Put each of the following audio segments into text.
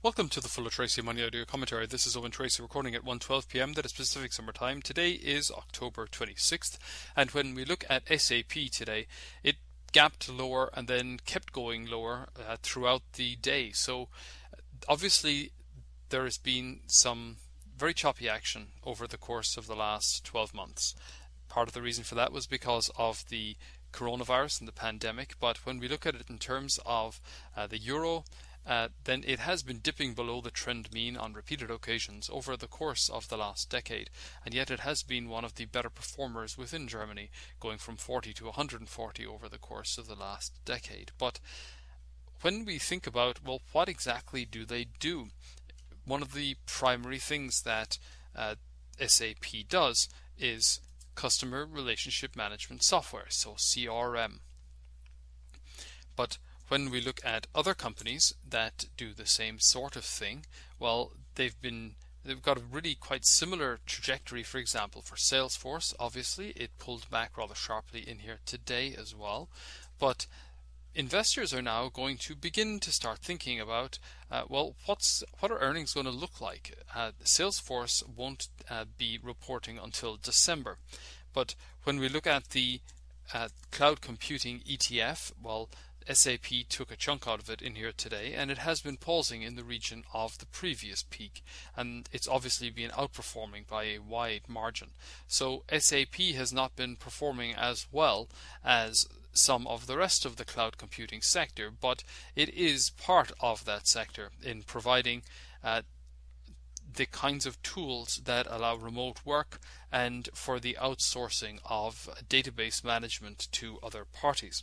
Welcome to the Full of Tracy Money Audio Commentary. This is Owen Tracy recording at 1:12 p.m. that is Pacific Summer Time. Today is October 26th, and when we look at SAP today, it gapped lower and then kept going lower throughout the day. So obviously there has been some very choppy action over the course of the last 12 months. Part of the reason for that was because of the coronavirus and the pandemic, but when we look at it in terms of the euro, then it has been dipping below the trend mean on repeated occasions over the course of the last decade, and yet it has been one of the better performers within Germany, going from 40 to 140 over the course of the last decade. But when we think about, well, what exactly do they do? One of the primary things that SAP does is Customer Relationship Management Software, so CRM. But when we look at other companies that do the same sort of thing, well, they've got a really quite similar trajectory. For example, for Salesforce, obviously it pulled back rather sharply in here today as well. But investors are now going to begin to start thinking about, what are earnings going to look like? Salesforce won't be reporting until December. But when we look at the cloud computing ETF, well, SAP took a chunk out of it in here today, and it has been pausing in the region of the previous peak, and it's obviously been outperforming by a wide margin. So SAP has not been performing as well as some of the rest of the cloud computing sector, but it is part of that sector in providing the kinds of tools that allow remote work and for the outsourcing of database management to other parties.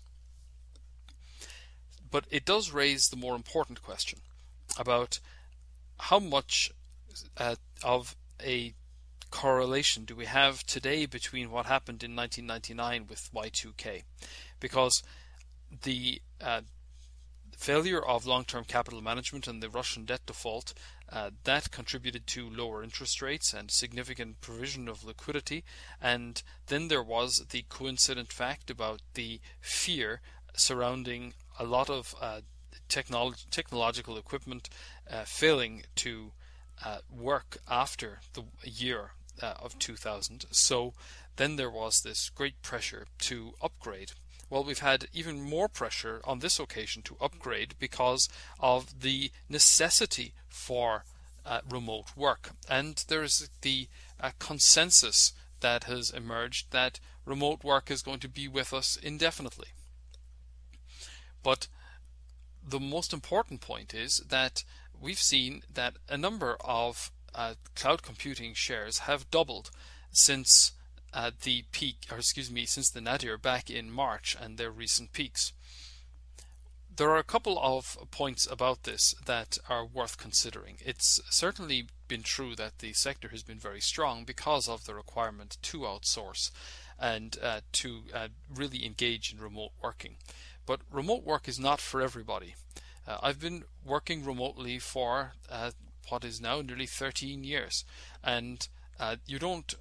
But it does raise the more important question about how much of a correlation do we have today between what happened in 1999 with Y2K, because the failure of long-term capital management and the Russian debt default that contributed to lower interest rates and significant provision of liquidity, and then there was the coincident fact about the fear surrounding a lot of technological equipment failing to work after the year of 2000. So then there was this great pressure to upgrade. Well, we've had even more pressure on this occasion to upgrade because of the necessity for remote work. And there's the consensus that has emerged that remote work is going to be with us indefinitely. But the most important point is that we've seen that a number of cloud computing shares have doubled since the peak, since the nadir back in March and their recent peaks. There are a couple of points about this that are worth considering. It's certainly been true that the sector has been very strong because of the requirement to outsource and to really engage in remote working. But remote work is not for everybody. I've been working remotely for what is now nearly 13 years, and you don't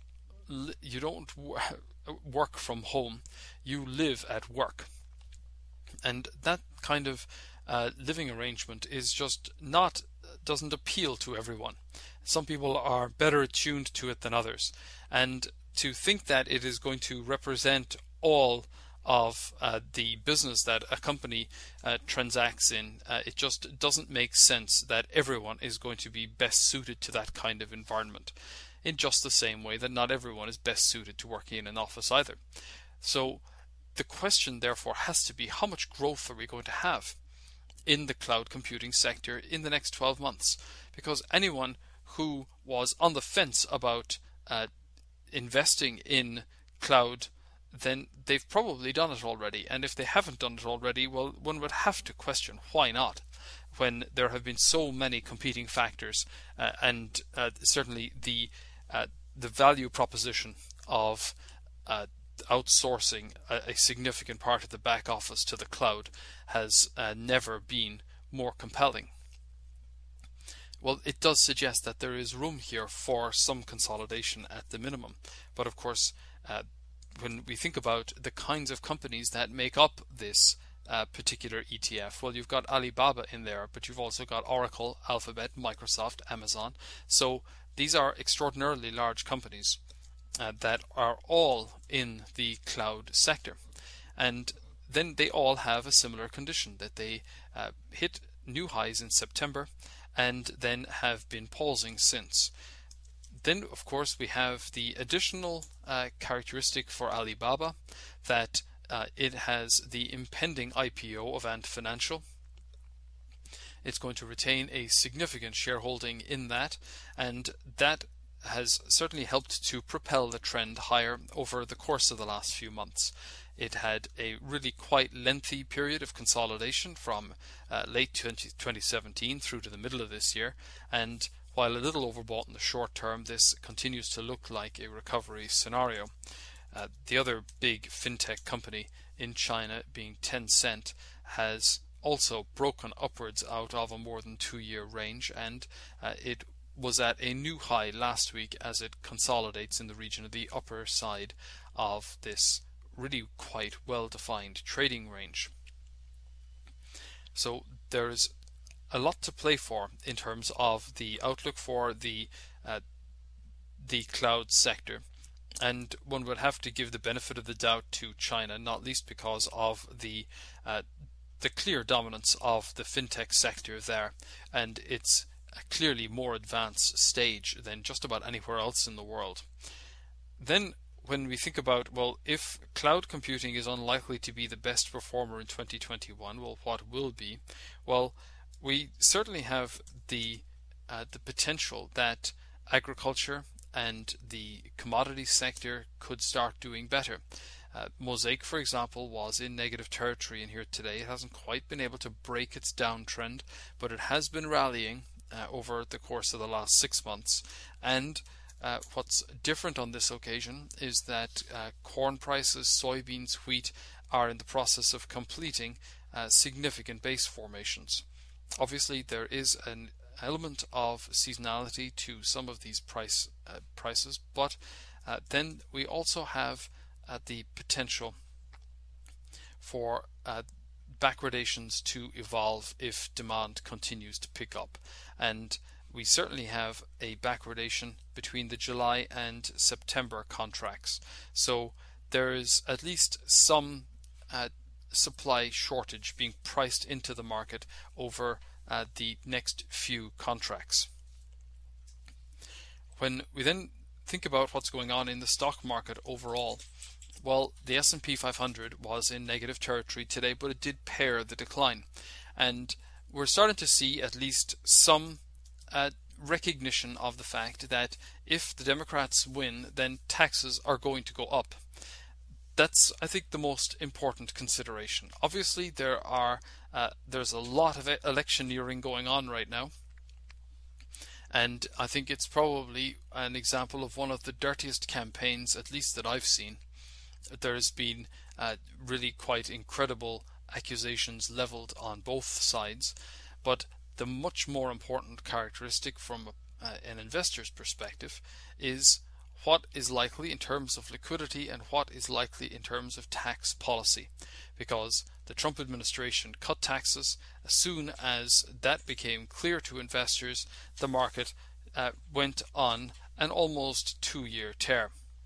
work from home. You live at work, and that kind of living arrangement is just doesn't appeal to everyone. Some people are better attuned to it than others, and to think that it is going to represent all of the business that a company transacts in, it just doesn't make sense that everyone is going to be best suited to that kind of environment, in just the same way that not everyone is best suited to working in an office either. So the question therefore has to be, how much growth are we going to have in the cloud computing sector in the next 12 months? Because anyone who was on the fence about investing in cloud, then they've probably done it already. And if they haven't done it already, well, one would have to question why not, when there have been so many competing factors, and certainly the value proposition of outsourcing a significant part of the back office to the cloud has never been more compelling. Well, it does suggest that there is room here for some consolidation at the minimum. But of course, when we think about the kinds of companies that make up this particular ETF? Well, you've got Alibaba in there, but you've also got Oracle, Alphabet, Microsoft, Amazon. So these are extraordinarily large companies that are all in the cloud sector. And then they all have a similar condition, that they hit new highs in September and then have been pausing since. Then, of course, we have the additional characteristic for Alibaba, that it has the impending IPO of Ant Financial. It's going to retain a significant shareholding in that, and that has certainly helped to propel the trend higher over the course of the last few months. It had a really quite lengthy period of consolidation from late 2017 through to the middle of this year, and while a little overbought in the short term, this continues to look like a recovery scenario. The other big fintech company in China, being Tencent, has also broken upwards out of a more than 2-year range, and it was at a new high last week as it consolidates in the region of the upper side of this really quite well-defined trading range. So there's a lot to play for in terms of the outlook for the cloud sector, and one would have to give the benefit of the doubt to China, not least because of the clear dominance of the fintech sector there, and it's a clearly more advanced stage than just about anywhere else in the world. Then when we think about, well, if cloud computing is unlikely to be the best performer in 2021, well, what will be? Well, we certainly have the potential that agriculture and the commodity sector could start doing better. Mosaic, for example, was in negative territory in here today. It hasn't quite been able to break its downtrend, but it has been rallying over the course of the last 6 months. And what's different on this occasion is that corn prices, soybeans, wheat are in the process of completing significant base formations. Obviously, there is an element of seasonality to some of these prices, but then we also have the potential for backwardations to evolve if demand continues to pick up. And we certainly have a backwardation between the July and September contracts. So there is at least some supply shortage being priced into the market over the next few contracts. When we then think about what's going on in the stock market overall, well, the S&P 500 was in negative territory today, but it did pair the decline. And we're starting to see at least some recognition of the fact that if the Democrats win, then taxes are going to go up. That's, I think, the most important consideration. Obviously, there's a lot of electioneering going on right now, and I think it's probably an example of one of the dirtiest campaigns, at least that I've seen. There's been really quite incredible accusations leveled on both sides, but the much more important characteristic from an investor's perspective is what is likely in terms of liquidity and what is likely in terms of tax policy, because the Trump administration cut taxes. As soon as that became clear to investors, the market went on an almost 2-year tear.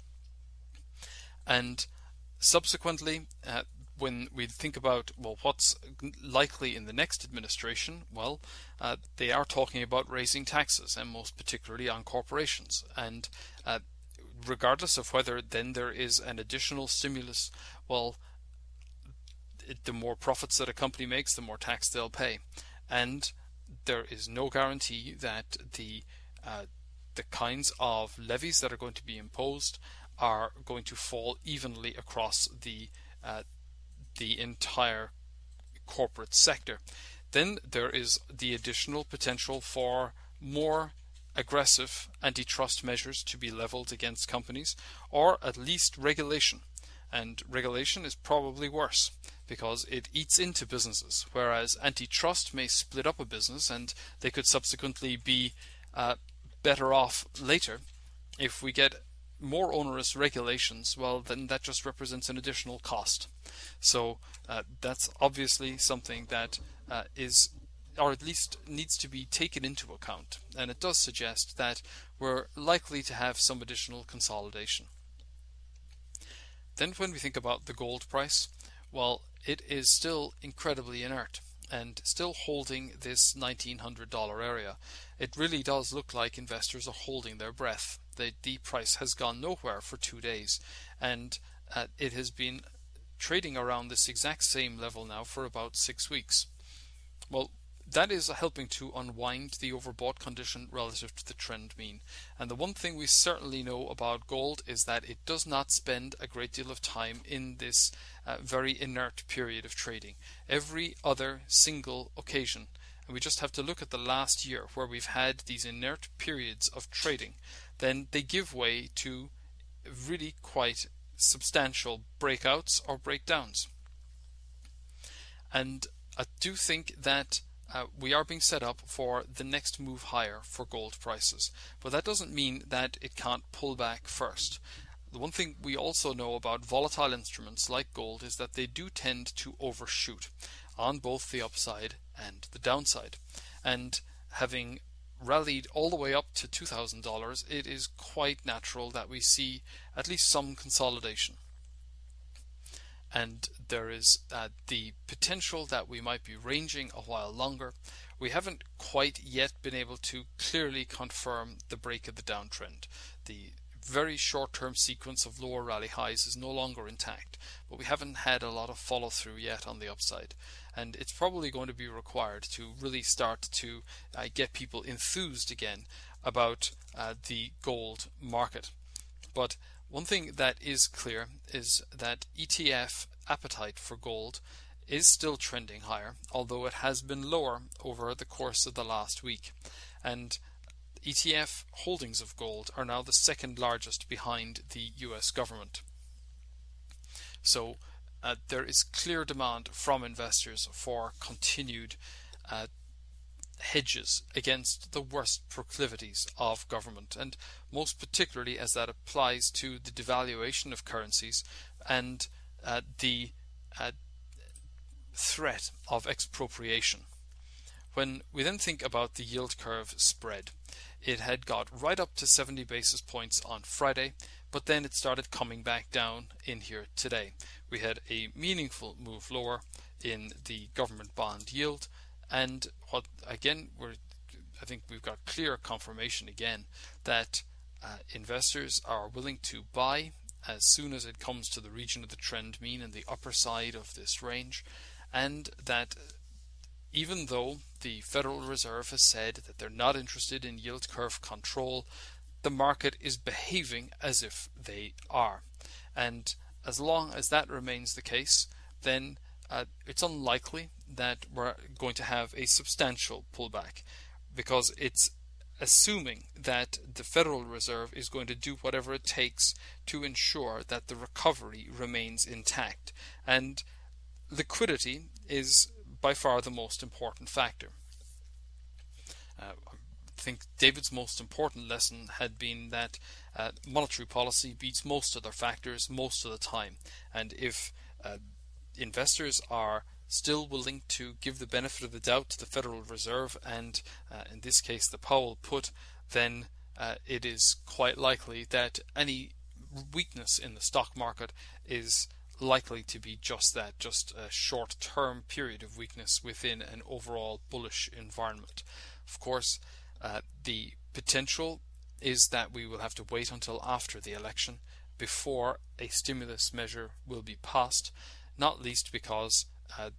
And subsequently, when we think about, well, what's likely in the next administration, well, they are talking about raising taxes, and most particularly on corporations. And regardless of whether then there is an additional stimulus, well, the more profits that a company makes, the more tax they'll pay. And there is no guarantee that the kinds of levies that are going to be imposed are going to fall evenly across the entire corporate sector. Then there is the additional potential for more aggressive antitrust measures to be leveled against companies, or at least regulation. And regulation is probably worse because it eats into businesses, whereas antitrust may split up a business and they could subsequently be better off later if we get more onerous regulations, well, then that just represents an additional cost. So that's obviously something that is, or at least needs to be taken into account. And it does suggest that we're likely to have some additional consolidation. Then when we think about the gold price, well, it is still incredibly inert and still holding this $1,900 area. It really does look like investors are holding their breath. The price has gone nowhere for 2 days, and it has been trading around this exact same level now for about 6 weeks. Well, that is helping to unwind the overbought condition relative to the trend mean. And the one thing we certainly know about gold is that it does not spend a great deal of time in this very inert period of trading. Every other single occasion, and we just have to look at the last year where we've had these inert periods of trading, then they give way to really quite substantial breakouts or breakdowns. And I do think that we are being set up for the next move higher for gold prices, but that doesn't mean that it can't pull back first. The one thing we also know about volatile instruments like gold is that they do tend to overshoot on both the upside and the downside. And having rallied all the way up to $2,000, it is quite natural that we see at least some consolidation. And there is the potential that we might be ranging a while longer. We haven't quite yet been able to clearly confirm the break of the downtrend. The very short-term sequence of lower rally highs is no longer intact, but we haven't had a lot of follow-through yet on the upside. And it's probably going to be required to really start to get people enthused again about the gold market. But one thing that is clear is that ETF appetite for gold is still trending higher, although it has been lower over the course of the last week. And ETF holdings of gold are now the second largest behind the US government. So there is clear demand from investors for continued hedges against the worst proclivities of government, and most particularly as that applies to the devaluation of currencies and the threat of expropriation. When we then think about the yield curve spread, it had got right up to 70 basis points on Friday, but then it started coming back down in here today. We had a meaningful move lower in the government bond yield, and what again I think we've got clear confirmation again that investors are willing to buy as soon as it comes to the region of the trend mean and the upper side of this range, and that even though the Federal Reserve has said that they're not interested in yield curve control, the market is behaving as if they are. And as long as that remains the case, then it's unlikely that we're going to have a substantial pullback, because it's assuming that the Federal Reserve is going to do whatever it takes to ensure that the recovery remains intact. And liquidity is by far the most important factor. I think David's most important lesson had been that monetary policy beats most other factors most of the time. And if investors are still willing to give the benefit of the doubt to the Federal Reserve and in this case the Powell put, then it is quite likely that any weakness in the stock market is likely to be just that, just a short-term period of weakness within an overall bullish environment. Of course, the potential is that we will have to wait until after the election before a stimulus measure will be passed, not least because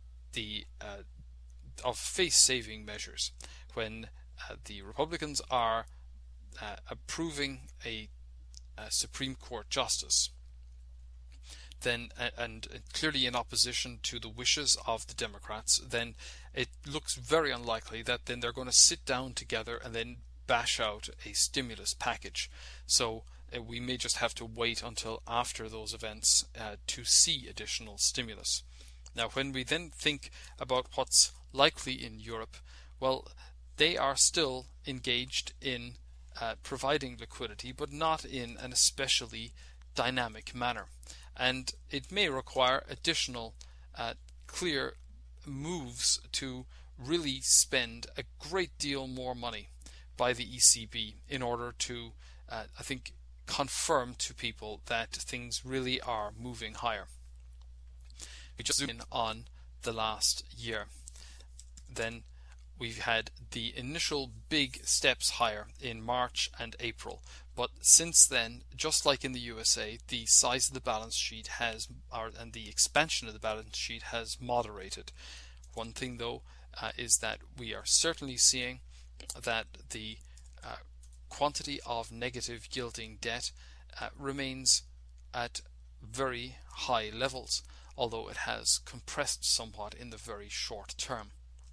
of face-saving measures. When the Republicans are approving a Supreme Court justice, then and clearly in opposition to the wishes of the Democrats, then it looks very unlikely that then they're going to sit down together and then bash out a stimulus package. So we may just have to wait until after those events to see additional stimulus. Now, when we then think about what's likely in Europe, well, they are still engaged in providing liquidity, but not in an especially dynamic manner. And it may require additional clear moves to really spend a great deal more money by the ECB in order to, I think, confirm to people that things really are moving higher. We just zoom in on the last year. Then we've had the initial big steps higher in March and April, but since then, just like in the USA, the size of the balance sheet and the expansion of the balance sheet has moderated. One thing though is that we are certainly seeing that the quantity of negative yielding debt remains at very high levels, although it has compressed somewhat in the very short term.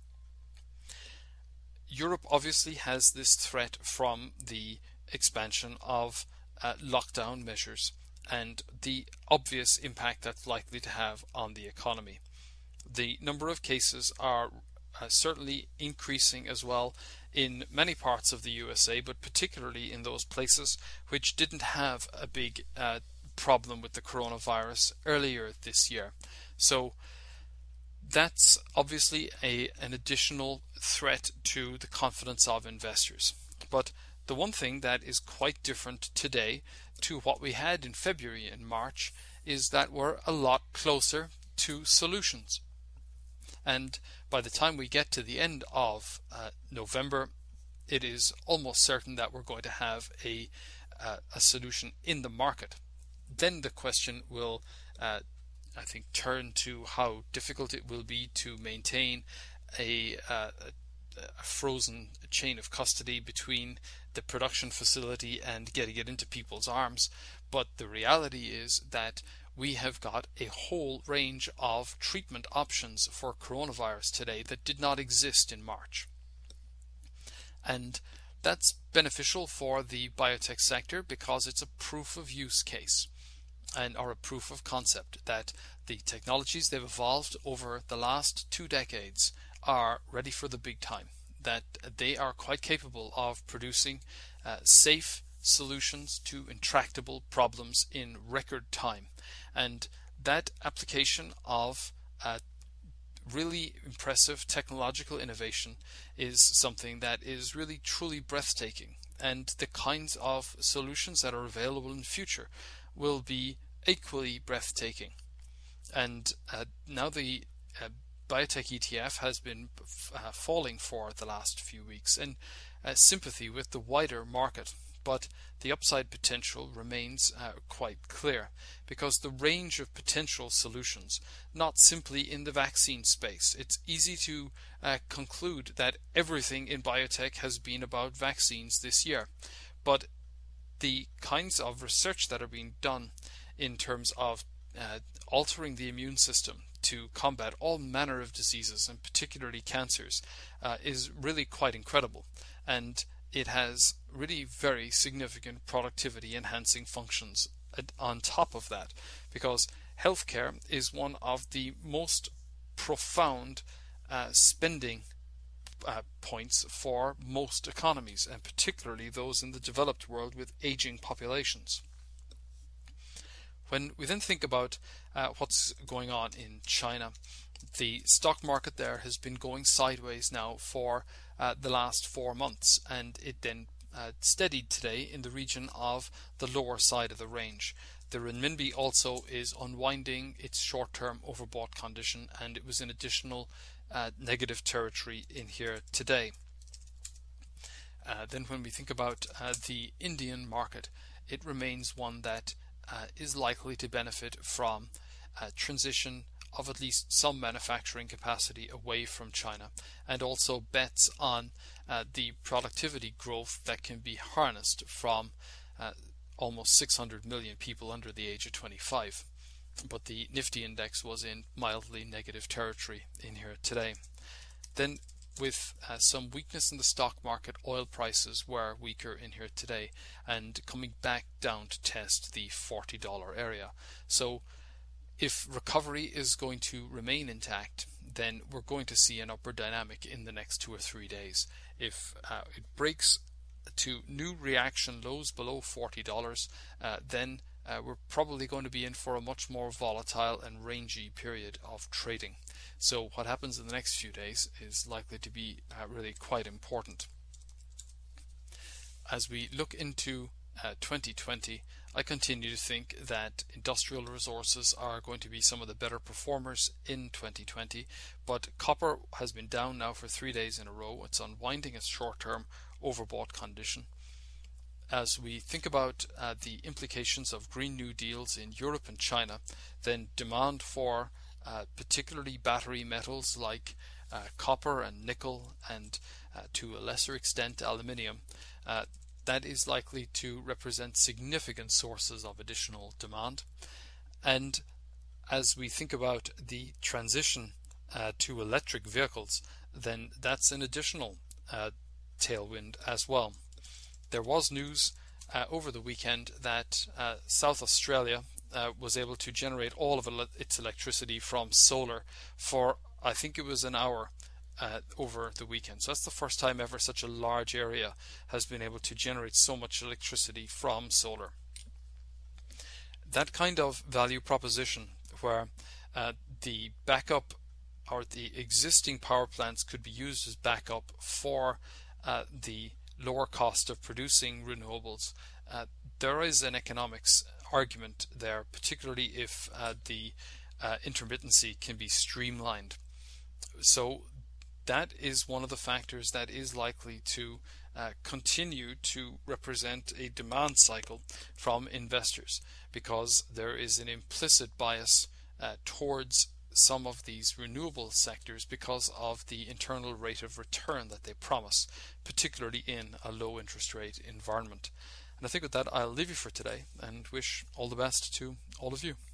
Europe obviously has this threat from the expansion of lockdown measures and the obvious impact that's likely to have on the economy. The number of cases are certainly increasing as well in many parts of the USA, but particularly in those places which didn't have a big problem with the coronavirus earlier this year. So that's obviously an additional threat to the confidence of investors. But the one thing that is quite different today to what we had in February and March is that we're a lot closer to solutions. And by the time we get to the end of November, it is almost certain that we're going to have a solution in the market. Then the question will, I think, turn to how difficult it will be to maintain a frozen chain of custody between the production facility and getting it into people's arms. But the reality is that we have got a whole range of treatment options for coronavirus today that did not exist in March. And that's beneficial for the biotech sector because it's a proof of use case or a proof of concept that the technologies they've evolved over the last 2 decades are ready for the big time, that they are quite capable of producing safe solutions to intractable problems in record time. And that application of really impressive technological innovation is something that is really truly breathtaking. And the kinds of solutions that are available in the future will be equally breathtaking. And now the biotech ETF has been falling for the last few weeks in sympathy with the wider market. But the upside potential remains quite clear because the range of potential solutions, not simply in the vaccine space. It's easy to conclude that everything in biotech has been about vaccines this year, but the kinds of research that are being done in terms of altering the immune system to combat all manner of diseases and particularly cancers is really quite incredible. And it has really very significant productivity enhancing functions on top of that, because healthcare is one of the most profound spending points for most economies, and particularly those in the developed world with aging populations. When we then think about what's going on in China, the stock market there has been going sideways now for the last 4 months, and it then steadied today in the region of the lower side of the range. The renminbi also is unwinding its short-term overbought condition, and it was in additional negative territory in here today. Then when we think about the Indian market, it remains one that is likely to benefit from transition of at least some manufacturing capacity away from China, and also bets on the productivity growth that can be harnessed from almost 600 million people under the age of 25. But the Nifty index was in mildly negative territory in here today. Then with some weakness in the stock market, oil prices were weaker in here today and coming back down to test the $40 area. So if recovery is going to remain intact, then we're going to see an upward dynamic in the next 2 or 3 days. If it breaks to new reaction lows below $40, then we're probably going to be in for a much more volatile and rangy period of trading. So what happens in the next few days is likely to be really quite important. As we look into 2020, I continue to think that industrial resources are going to be some of the better performers in 2020, but copper has been down now for 3 days in a row. It's unwinding its short-term overbought condition. As we think about the implications of Green New Deals in Europe and China, then demand for particularly battery metals like copper and nickel, and to a lesser extent aluminium, that is likely to represent significant sources of additional demand. And as we think about the transition to electric vehicles, then that's an additional tailwind as well. There was news over the weekend that South Australia was able to generate all of its electricity from solar for, I think it was an hour over the weekend. So that's the first time ever such a large area has been able to generate so much electricity from solar. That kind of value proposition where the backup or the existing power plants could be used as backup for the lower cost of producing renewables, there is an economics argument there, particularly if the intermittency can be streamlined. So that is one of the factors that is likely to continue to represent a demand cycle from investors, because there is an implicit bias towards some of these renewable sectors because of the internal rate of return that they promise, particularly in a low interest rate environment. And I think with that I'll leave you for today and wish all the best to all of you.